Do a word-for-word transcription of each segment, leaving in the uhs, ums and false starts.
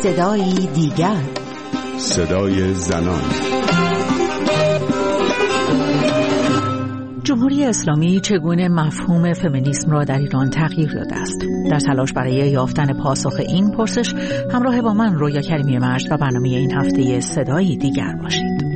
صدایی دیگر، صدای زنان. جمهوری اسلامی چگونه مفهوم فمینیسم را در ایران تغییر داده است؟ در تلاش برای یافتن پاسخ این پرسش همراه با من رویا کریمی مجد و برنامه این هفته صدایی دیگر باشید.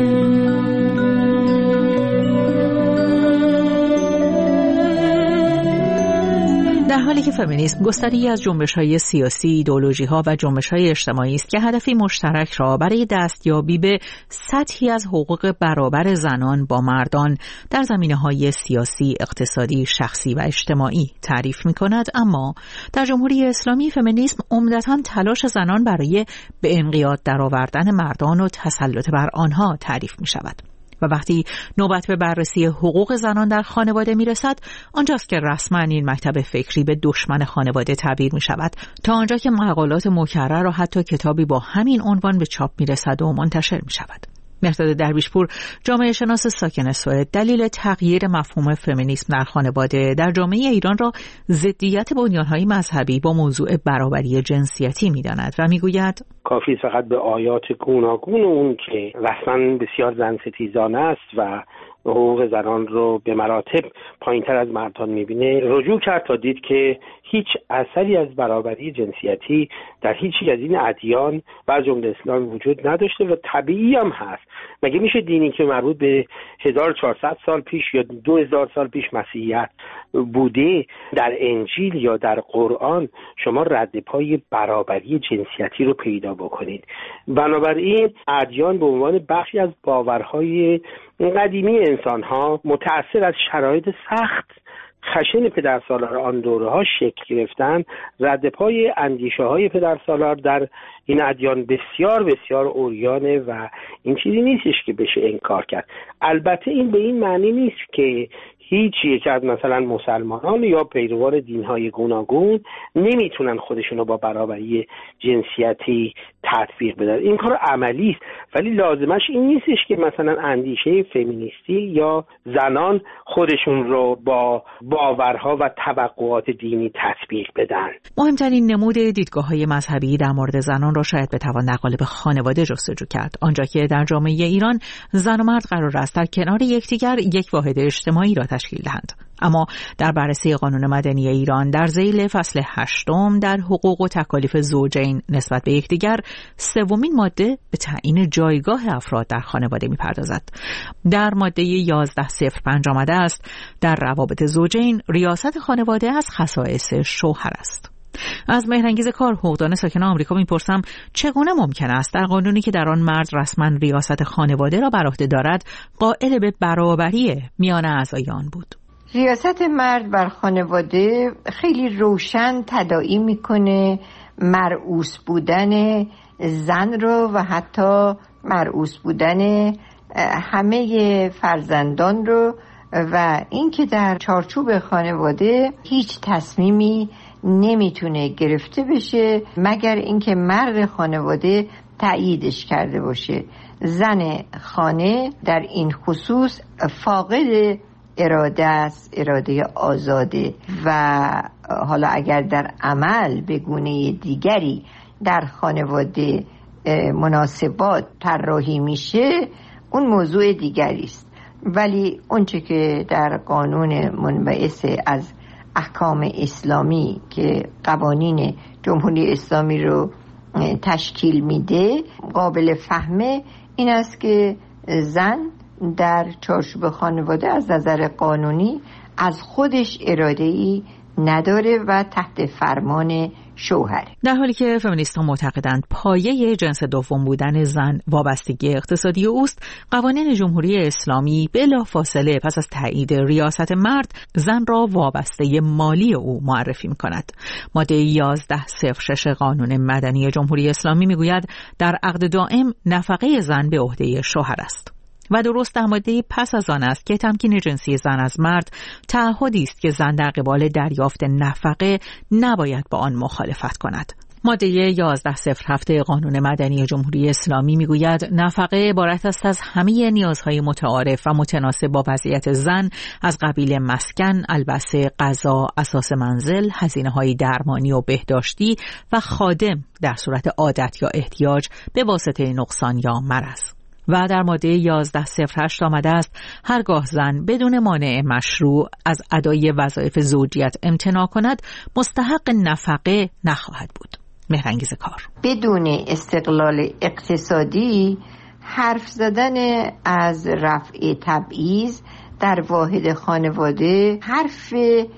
در حالی که فمینیسم گستره‌ای از جنبش‌های سیاسی، ایدئولوژی‌ها و جنبش‌های اجتماعی است که هدفی مشترک را برای دستیابی به سطحی از حقوق برابر زنان با مردان در زمینه‌های سیاسی، اقتصادی، شخصی و اجتماعی تعریف می‌کند، اما در جمهوری اسلامی فمینیسم عمدتاً تلاش زنان برای به انقیاد درآوردن مردان و تسلط بر آنها تعریف می‌شود. و وقتی نوبت به بررسی حقوق زنان در خانواده می رسد، آنجاست که رسما این مکتب فکری به دشمن خانواده تعبیر می شود، تا آنجا که مقالات مکرر و حتی کتابی با همین عنوان به چاپ می رسد و منتشر می شود. مهرداد درویشپور، جامعه شناس ساکن سوئد، دلیل تغییر مفهوم فمینیسم در خانواده در جامعه ایران را ضدیت بنیان‌های مذهبی با موضوع برابری جنسیتی می‌داند و می‌گوید کافی فقط به آیات گوناگون اون که رسما بسیار زن ستیزانه است و حقوق زنان رو به مراتب پایین‌تر از مردان می‌بینه رجوع کرد تا دید که هیچ اثری از برابری جنسیتی در هیچ یک از این ادیان و از جمله اسلام وجود نداشته و طبیعی هم هست. مگه میشه دینی که مربوط به هزار و چهارصد سال پیش یا دو هزار سال پیش مسیحیت بوده در انجیل یا در قرآن شما رد پای برابری جنسیتی رو پیدا بکنید؟ بنابراین ادیان به عنوان بخشی از باورهای قدیمی انسان‌ها متأثر از شرایط سخت خشن پدرسالار آن دوره‌ها شکل گرفتن، رد پای اندیشه‌های پدرسالار در این ادیان بسیار بسیار عریانه و این چیزی نیستش که بشه انکار کرد. البته این به این معنی نیست که هیچ یک از مثلا مسلمانان یا پیروان دین‌های گوناگون نمیتونن خودشونو با برابری جنسیتی تطبیق بدن. این کار عملی است، ولی لازمش این نیستش که مثلا اندیشه فمینیستی یا زنان خودشون رو با باورها و توقعات دینی تطبیق بدن. مهمترین نمود دیدگاه‌های مذهبی در مورد زنان را شاید بتوان در قالب خانواده جستجو کرد، آنجا که در جامعه ایران زن و مرد قرار است در کنار یکدیگر یک واحد اجتماعی را تشکیل دهند. اما در بررسی قانون مدنی ایران در ذیل فصل هشتم در حقوق و تکالیف زوجین نسبت به یکدیگر، سومین ماده به تعیین جایگاه افراد در خانواده می‌پردازد. در ماده یازده صفر پنج آمده است در روابط زوجین ریاست خانواده از خصائص شوهر است. از مهرانگیز کار، حقوقدان ساکن آمریکا، میپرسم چگونه ممکن است در قانونی که در آن مرد رسما ریاست خانواده را بر عهده دارد قائل به برابری میان اعضای آن بود؟ ریاست مرد بر خانواده خیلی روشن تداعی میکنه مرئوس بودن زن رو و حتی مرئوس بودن همه فرزندان رو و اینکه در چارچوب خانواده هیچ تصمیمی نمیتونه گرفته بشه مگر اینکه مرد خانواده تأییدش کرده باشه. زن خانه در این خصوص فاقد اراده است، اراده آزاده، و حالا اگر در عمل به گونه دیگری در خانواده مناسبات طراحی میشه اون موضوع دیگری است، ولی اونچه که در قانون منبعث از احکام اسلامی که قوانین جمهوری اسلامی رو تشکیل میده قابل فهمه این است که زن در چارچوب خانواده از نظر قانونی از خودش اراده‌ای نداره و تحت فرمان شوهره. در حالی که فمینیست‌ها معتقدند پایه جنس دوم بودن زن وابستگی اقتصادی اوست، قوانین جمهوری اسلامی بلافاصله پس از تایید ریاست مرد زن را وابسته مالی او معرفی می‌کند. ماده یازده صفر شش قانون مدنی جمهوری اسلامی می‌گوید در عقد دائم نفقه زن به عهده شوهر است. و درست در ماده پس از آن است که تمکین جنسی زن از مرد تعهدی است که زن در قبال دریافت نفقه نباید با آن مخالفت کند. ماده یازده صفر هفت قانون مدنی جمهوری اسلامی میگوید نفقه عبارت است از همه نیازهای متعارف و متناسب با وضعیت زن از قبیل مسکن، البسه، غذا، اساس منزل، هزینه‌های درمانی و بهداشتی و خادم در صورت عادت یا احتیاج به واسطه نقصان یا مرض. و در ماده یازده صفر هشت آمده است هرگاه زن بدون مانع مشروع از ادای وظایف زوجیت امتناع کند مستحق نفقه نخواهد بود. مهرانگیز کار. بدون استقلال اقتصادی حرف زدن از رفع تبعیض در واحد خانواده حرف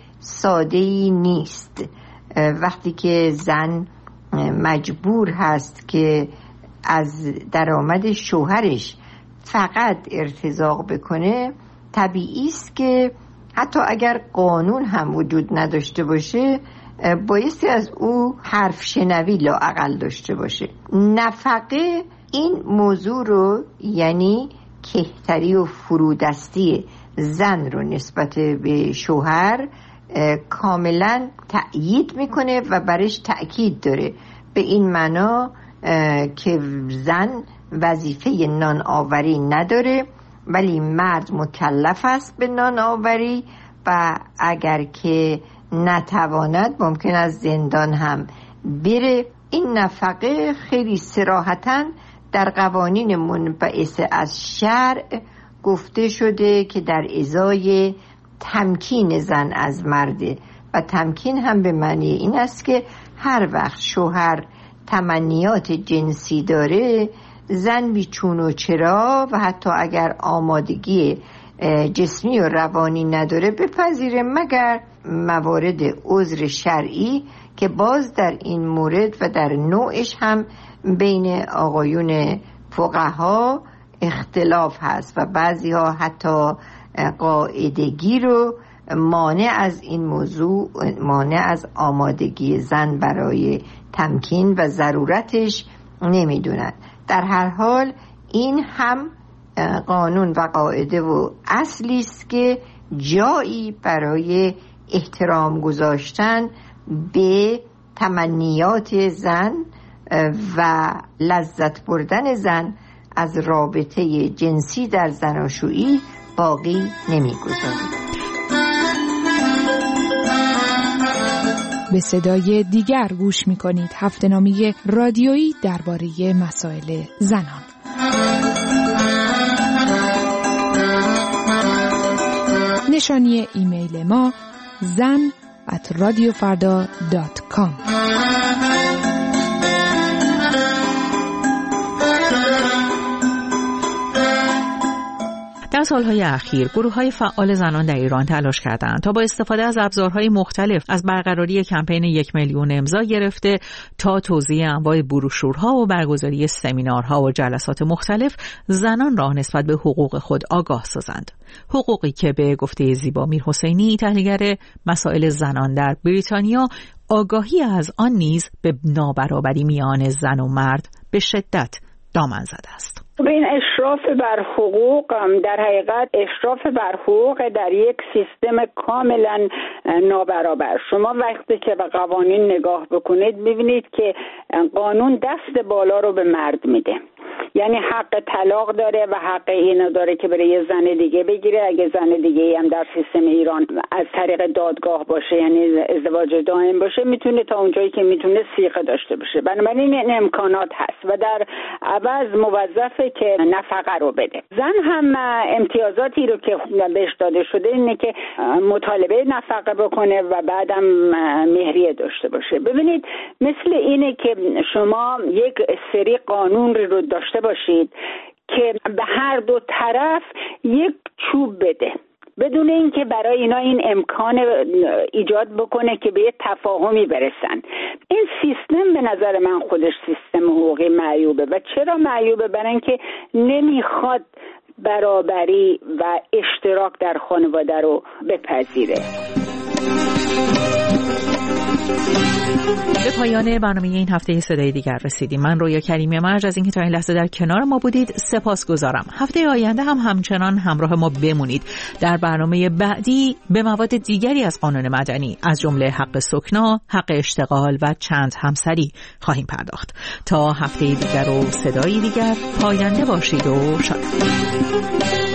ساده‌ای نیست. وقتی که زن مجبور هست که از درآمد شوهرش فقط ارتزاق بکنه، طبیعی است که حتی اگر قانون هم وجود نداشته باشه بایستی از او حرف شنوی لااقل داشته باشه. نفقه این موضوع رو، یعنی کهتری و فرودستی زن رو نسبت به شوهر کاملا تأیید میکنه و برش تأکید داره، به این معنا که زن وظیفه نان آوری نداره ولی مرد مکلف است به نان آوری و اگر که نتواند ممکن است زندان هم بره. این نفقه خیلی صراحتاً در قوانین منبعث از شرع گفته شده که در ازای تمکین زن از مرده و تمکین هم به معنی این است که هر وقت شوهر تمنیات جنسی داره زن بیچون و چرا و حتی اگر آمادگی جسمی و روانی نداره بپذیره، مگر موارد عذر شرعی که باز در این مورد و در نوعش هم بین آقایون فقها اختلاف هست و بعضی ها حتی قاعدگی رو مانع از این موضوع، مانع از آمادگی زن برای تمکین و ضرورتش نمیدونن. در هر حال این هم قانون و قاعده و اصلی است که جایی برای احترام گذاشتن به تمنیات زن و لذت بردن زن از رابطه جنسی در زناشویی باقی نمی‌گذارید. به صدای دیگر گوش می‌کنید، هفته‌نامه رادیویی درباره مسائل زنان. نشانی ایمیل ما زن ات رادیو فردا دات کام. در سالهای اخیر گروه‌های فعال زنان در ایران تلاش کردند تا با استفاده از ابزارهای مختلف از برقراری کمپین یک میلیون امضا گرفته تا توزیع انواع بروشورها و برگزاری سمینارها و جلسات مختلف زنان را نسبت به حقوق خود آگاه سازند. حقوقی که به گفته زیبا میرحسینی، تحلیلگر مسائل زنان در بریتانیا، آگاهی از آن نیز به نابرابری میان زن و مرد به شدت دامن زده است. این اشراف بر حقوق در حقیقت اشراف بر حقوق در یک سیستم کاملا نابرابر. شما وقتی که به قوانین نگاه بکنید ببینید که قانون دست بالا رو به مرد میده، یعنی حق طلاق داره و حق اینو داره که برای یه زن دیگه بگیره. اگه زن دیگه هم در سیستم ایران از طریق دادگاه باشه، یعنی ازدواج دائم باشه، میتونه تا اونجایی که میتونه صیغه داشته باشه. بنابراین این امکانات هست و در عوض موظفه که نفقه رو بده. زن هم امتیازاتی رو که بهش داده شده اینه که مطالبه نفقه بکنه و بعدم مهریه داشته باشه. ببینید مثل اینه که شما یک سری قانون رو داشته باشید که به هر دو طرف یک چوب بده، بدون اینکه برای اینا این امکان ایجاد بکنه که به یه تفاهمی برسن. این سیستم به نظر من خودش سیستم حقوقی معیوبه. و چرا معیوبه؟ برای اینکه نمیخواد برابری و اشتراک در خانواده رو بپذیره. به پایان برنامه این هفته صدای دیگر رسیدیم. من رویا کریمی مرج از اینکه تا این لحظه در کنار ما بودید سپاسگزارم. هفته آینده هم همچنان همراه ما بمونید. در برنامه بعدی به مواد دیگری از قانون مدنی از جمله حق سکنا، حق اشتغال و چند همسری خواهیم پرداخت. تا هفته دیگر و صدای دیگر، پاینده باشید و شاد.